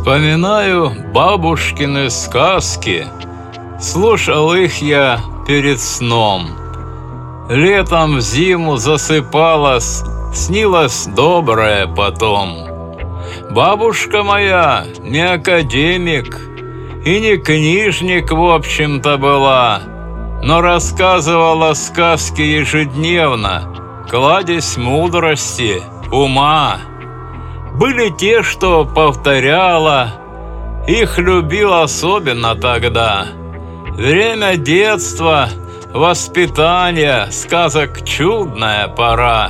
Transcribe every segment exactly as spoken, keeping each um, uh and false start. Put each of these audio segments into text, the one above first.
Вспоминаю бабушкины сказки, слушал их я перед сном. Летом в зиму засыпалась, снилось доброе потом. Бабушка моя не академик и не книжник, в общем-то, была, но рассказывала сказки ежедневно, кладезь мудрости, ума. Были те, что повторяла, их любил особенно тогда. Время детства, воспитания, сказок чудная пора.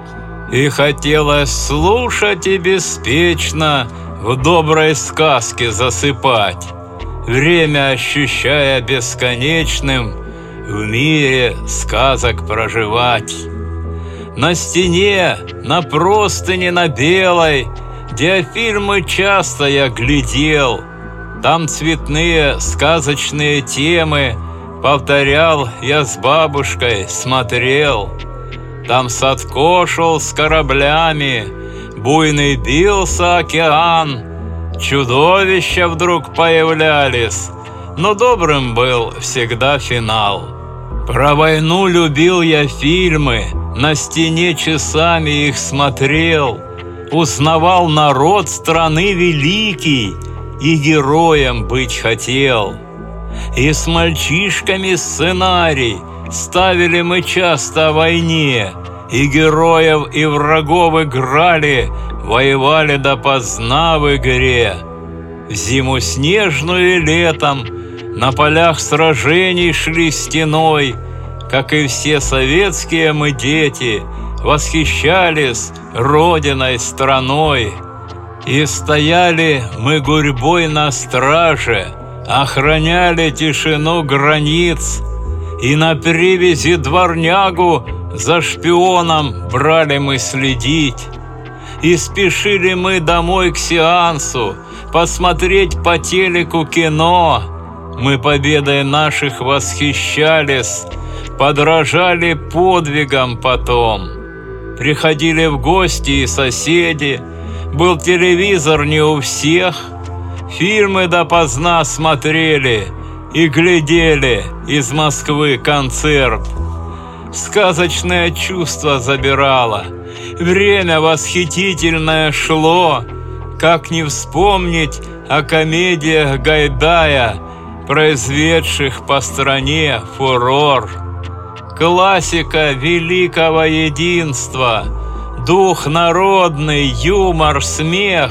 И хотелось слушать и беспечно в доброй сказке засыпать, время ощущая бесконечным, в мире сказок проживать. На стене, на простыне на белой диафильмы часто я глядел. Там цветные сказочные темы повторял я с бабушкой, смотрел. Там Садко шел с кораблями, буйный бился океан. Чудовища вдруг появлялись, но добрым был всегда финал. Про войну любил я фильмы, на стене часами их смотрел, узнавал народ страны великий и героем быть хотел. И с мальчишками сценарий ставили мы часто о войне, и героев, и врагов играли, воевали допоздна в игре. В зиму снежную и летом на полях сражений шли стеной. Как и все советские мы дети, восхищались родиной, страной. И стояли мы гурьбой на страже, охраняли тишину границ, и на привязи дворнягу за шпионом брали мы следить. И спешили мы домой к сеансу посмотреть по телеку кино. Мы победой наших восхищались, подражали подвигам потом. Приходили в гости и соседи, был телевизор не у всех, фильмы допоздна смотрели и глядели из Москвы концерт. Сказочное чувство забирало, время восхитительное шло. Как не вспомнить о комедиях Гайдая, произведших по стране фурор. Классика великого единства, дух народный, юмор, смех.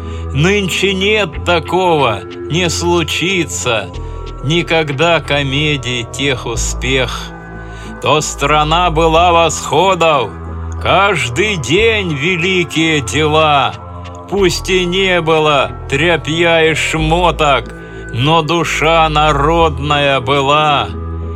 Нынче нет такого, не случится никогда комедий тех успех. То страна была восходов, каждый день великие дела. Пусть и не было тряпья и шмоток, но душа народная была.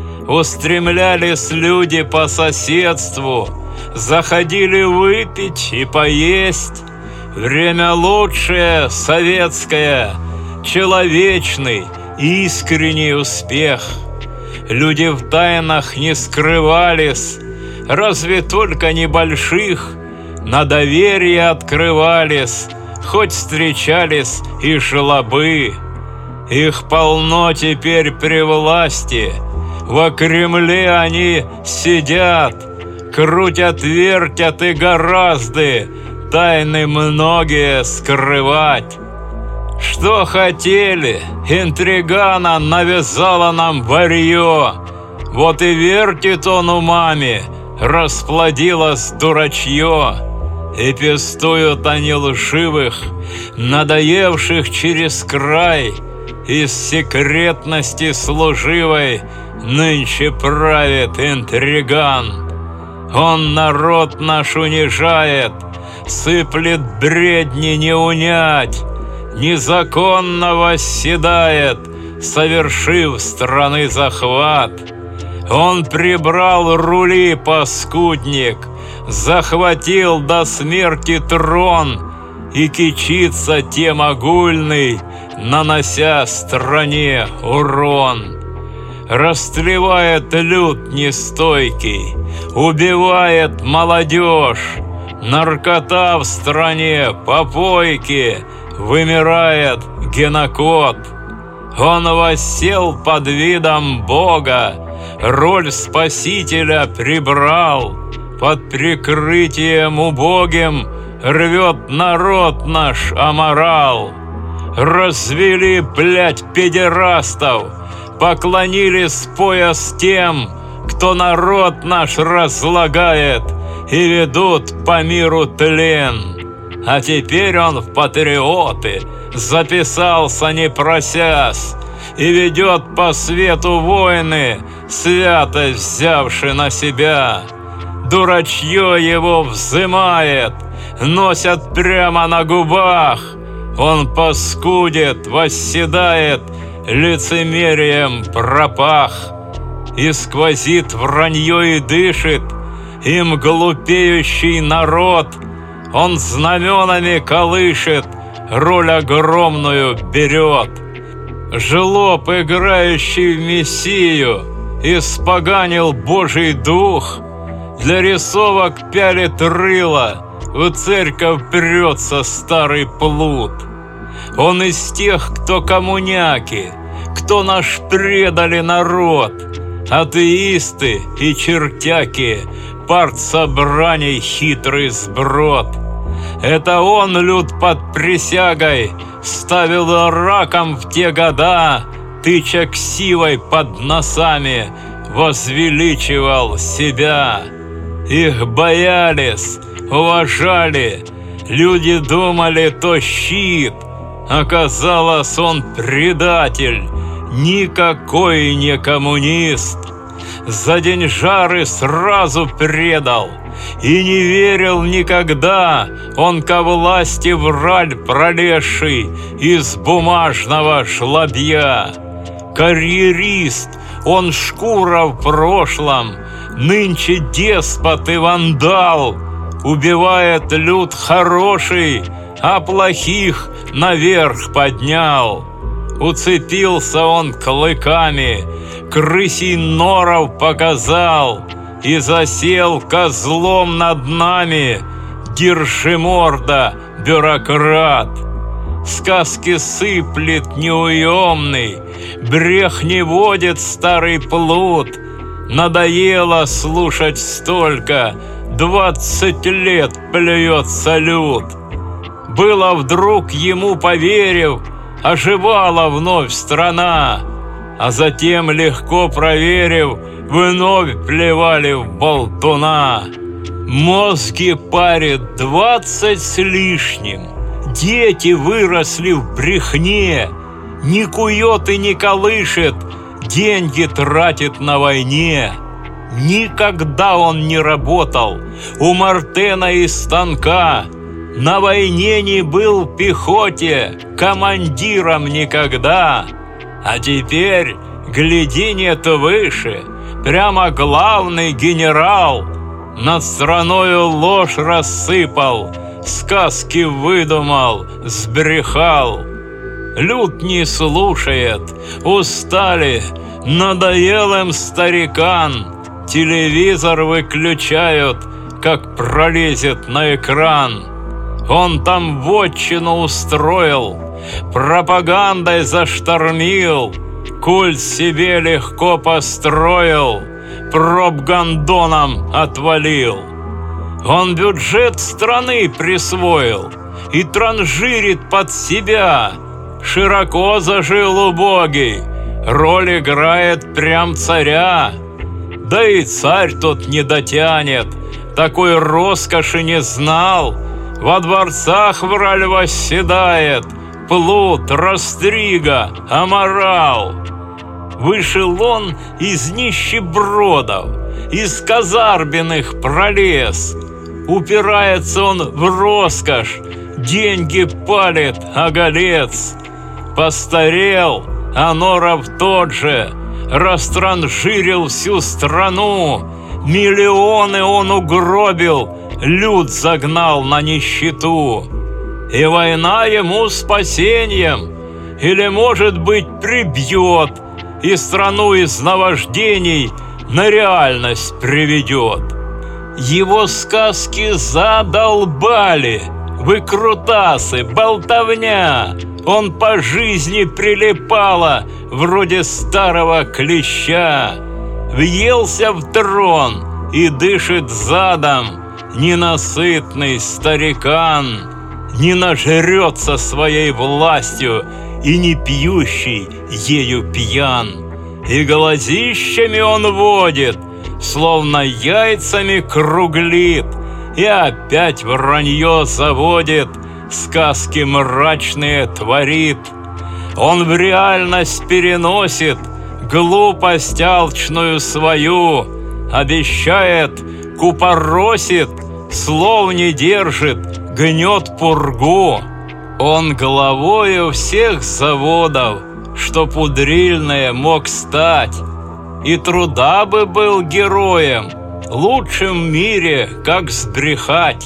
Устремлялись люди по соседству, заходили выпить и поесть. Время лучшее, советское, человечный, искренний успех. Люди в тайнах не скрывались, разве только небольших, на доверие открывались, хоть встречались и жлобы. Их полно теперь при власти, во Кремле они сидят, крутят, вертят и гораздо тайны многие скрывать. Что хотели, интригана навязала нам варьё, вот и вертит он умами, расплодилось дурачье. И пестуют они лживых, надоевших через край. Из секретности служивой нынче правит интриган. Он народ наш унижает, сыплет бредни не унять, незаконно восседает, совершив страны захват. Он прибрал рули, паскудник, захватил до смерти трон и кичится тем огульный, нанося стране урон. Растлевает люд нестойкий, убивает молодежь. Наркота в стране, попойки, вымирает генокод. Он воссел под видом Бога, роль спасителя прибрал, под прикрытием убогим рвет народ наш аморал. Развели, блядь, педерастов, поклонились пояс тем, кто народ наш разлагает, и ведут по миру тлен. А теперь он в патриоты записался, не просясь, и ведет по свету войны, святость взявши на себя. Дурачье его взымает, носят прямо на губах. Он паскудит, восседает, лицемерием пропах. И сквозит вранье и дышит, им глупеющий народ. Он знаменами колышет, роль огромную берет. Жлоб, играющий в Мессию, испоганил Божий дух. Для рисовок пялит рыло, в церковь прется старый плут. Он из тех, кто коммуняки, кто наш предали народ, атеисты и чертяки, партсобраний хитрый сброд. Это он, люд под присягой, ставил раком в те года, тыча ксивой под носами, возвеличивал себя. Их боялись, уважали, люди думали, то щит. Оказалось, он предатель, никакой не коммунист. За деньжары сразу предал и не верил никогда он ко власти враль пролезший из бумажного жлобья. Карьерист, он шкура в прошлом, нынче деспот и вандал, убивает люд хороший, а плохих наверх поднял. Уцепился он клыками, крысий норов показал и засел козлом над нами. Держи морда, бюрократ! Сказки сыплет неуемный, брех не водит старый плут. Надоело слушать столько, двадцать лет плюется люд. Было вдруг ему, поверив, оживала вновь страна, а затем, легко проверив, вновь плевали в болтуна. Мозги парят двадцать с лишним, дети выросли в брехне, не кует и не колышет, деньги тратит на войне. Никогда он не работал у Мартена и станка, на войне не был в пехоте, командиром никогда. А теперь, гляди, нет выше, прямо главный генерал. Над страною ложь рассыпал, сказки выдумал, сбрехал. Люд не слушает, устали, надоел им старикан. Телевизор выключают, как пролезет на экран. Он там вотчину устроил, пропагандой заштормил, культ себе легко построил, проб гондоном отвалил. Он бюджет страны присвоил и транжирит под себя. Широко зажил убогий, роль играет прям царя. Да и царь тот не дотянет, такой роскоши не знал. Во дворцах враль восседает, плут, растрига, аморал. Вышел он из нищебродов, из казарменных пролез. Упирается он в роскошь, деньги палит оголец. Постарел, а норов тот же, растранжирил всю страну. Миллионы он угробил, люд загнал на нищету. И война ему спасением, или, может быть, прибьет, и страну из наваждений на реальность приведет. Его сказки задолбали, выкрутасы, болтовня, Он по жизни прилипало, вроде старого клеща. Въелся в трон и дышит задом ненасытный старикан. Не нажрется своей властью и не пьющий ею пьян. И глазищами он водит, словно яйцами круглит, и опять вранье заводит, сказки мрачные творит. Он в реальность переносит глупость алчную свою, обещает, купоросит, слов не держит, гнет пургу. Он главою всех заводов, что пудрильное мог стать, и труда бы был героем, лучшим в мире, как сбрехать.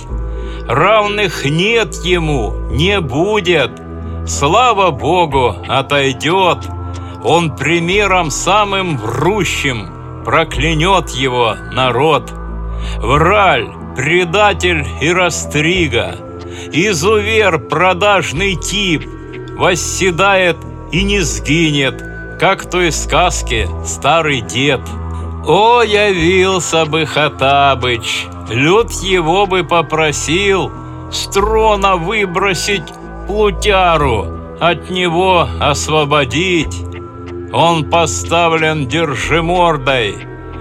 Равных нет ему, не будет, слава Богу, отойдет. Он примером самым врущим проклянет его народ. Враль, предатель и растрига, изувер, продажный тип, восседает и не сгинет, как в той сказке старый дед. О, явился бы Хоттабыч, люд его бы попросил с трона выбросить плутяру, от него освободить. Он поставлен держимордой,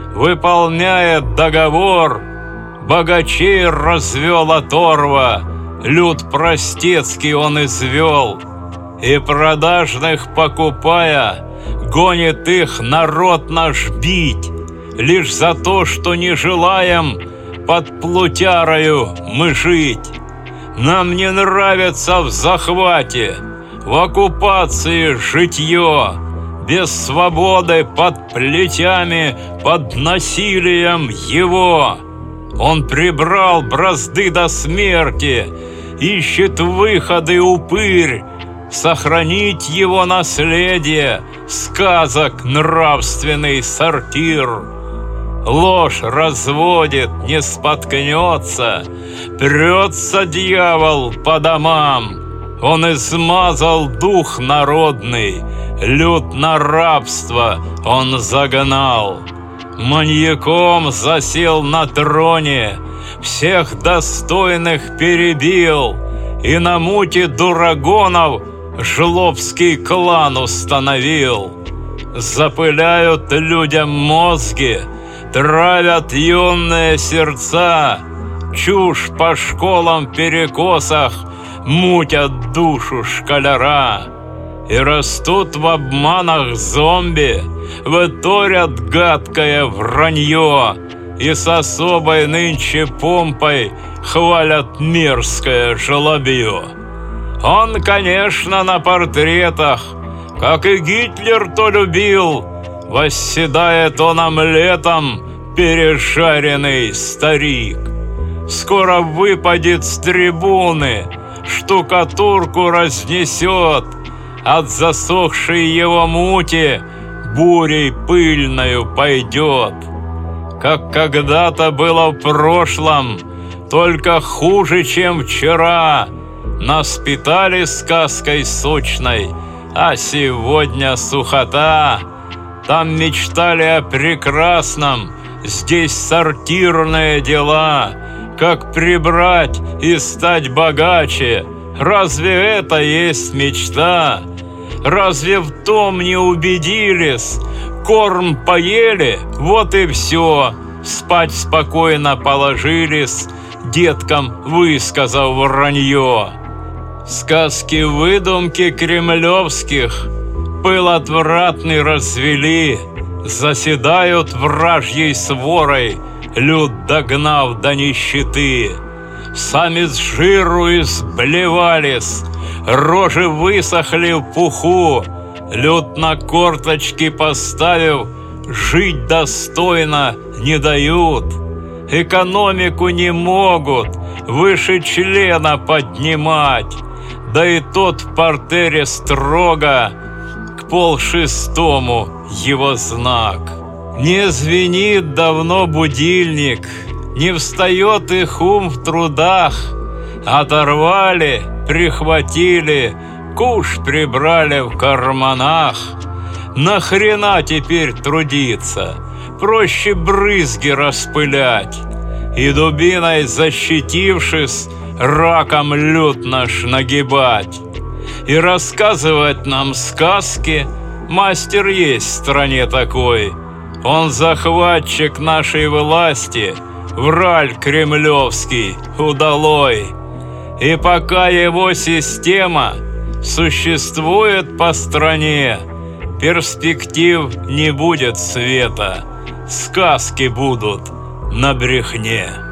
выполняет договор, богачей развел оторва, люд простецкий он извел, и продажных покупая, гонит их народ наш бить, лишь за то, что не желаем под плутярою мы жить. Нам не нравится в захвате, в оккупации житье, без свободы под плетями, под насилием его. Он прибрал бразды до смерти, ищет выходы упырь, сохранить его наследие, сказок нравственный сортир. Ложь разводит, не споткнется, прется дьявол по домам. Он измазал дух народный, люд на рабство он загнал. Маньяком засел на троне, всех достойных перебил, и на муте дурагонов жлобский клан установил. Запыляют людям мозги, травят юные сердца, чушь по школам перекосах мутят душу школяра. И растут в обманах зомби, выторят гадкое вранье, и с особой нынче помпой хвалят мерзкое жлобье. Он, конечно, на портретах, как и Гитлер то любил, восседает он омлетом пережаренный старик. Скоро выпадет с трибуны, штукатурку разнесет, от засохшей его мути бурей пыльною пойдет. Как когда-то было в прошлом, только хуже, чем вчера, нас питали сказкой сочной, а сегодня сухота. Там мечтали о прекрасном, здесь сортирные дела, как прибрать и стать богаче. Разве это есть мечта? Разве в том не убедились? Корм поели, вот и все. Спать спокойно положились, деткам высказав вранье. Сказки-выдумки кремлевских пыл отвратный развели, заседают вражьей сворой, люд догнав до нищеты. Сами с жиру изблевались, рожи высохли в пуху, люд на корточки поставив, жить достойно не дают. Экономику не могут выше члена поднимать, да и тот в партере строго к полшестому его знак. Не звенит давно будильник, не встает их ум в трудах. Оторвали, прихватили, куш прибрали в карманах. Нахрена теперь трудиться? Проще брызги распылять и, дубиной защитившись, раком люд наш нагибать. И рассказывать нам сказки мастер есть в стране такой. Он захватчик нашей власти, враль кремлевский, удалой. И пока его система существует по стране, перспектив не будет света, сказки будут на брехне.